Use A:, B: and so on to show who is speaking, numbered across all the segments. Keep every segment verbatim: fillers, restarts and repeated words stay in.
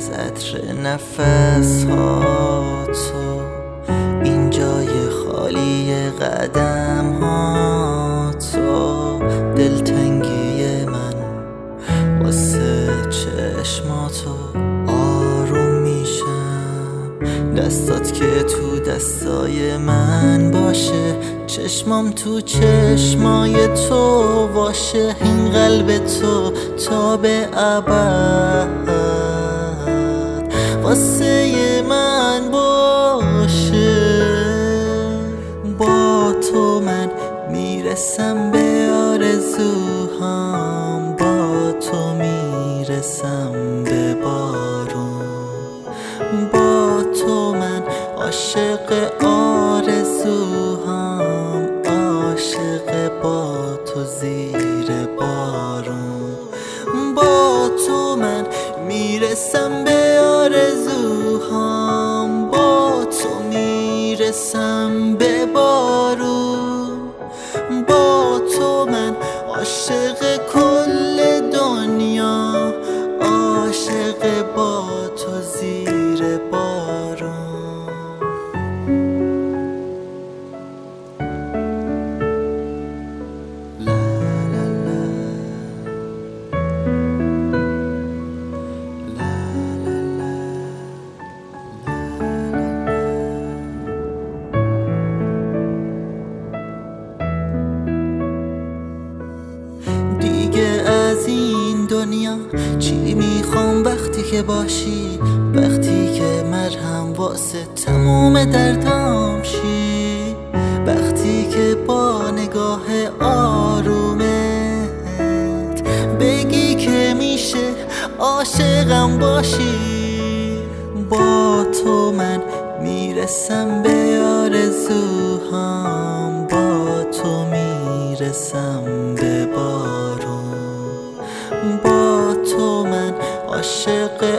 A: از عطر نفس ها تو، این جای خالی قدم ها تو، دلتنگی من واسه چشماتو. آروم میشم دستات که تو دستای من باشه، چشمام تو چشمای تو باشه، این قلب تو تا به ابد واسه من باشه. با تو من میرسم به آرزوهام، با تو میرسم به بارون، با تو من عاشق آرزوهام، عاشق با تو زیر بارون. با تو من میرسم به آرزوهام، با تو میرسم به بارون، با تو من عاشق کل دنیا، عاشق با تو زیر بارون. دیگه از این دنیا چی میخوام وقتی که باشی، وقتی که مرهم واسه تموم دردام شی، وقتی که با نگاه آرومت بگی که میشه عاشقم باشی. با تو من میرسم به آرزوهام، با تو میرسم به بارون، با تو من عاشق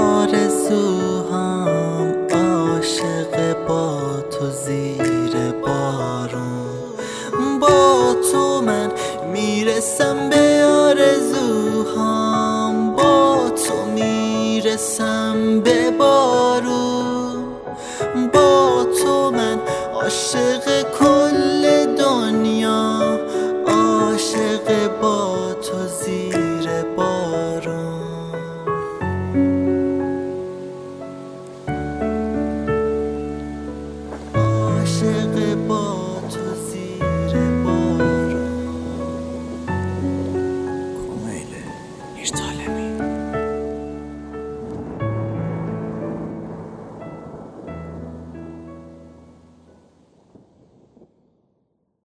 A: آرزوهام، عاشق با تو زیر بارون. با تو من میرسم به آرزوهام، با تو میرسم به بارون، با تو من عاشق کل دنیا، عاشق با تو زیر بارون. عاشق با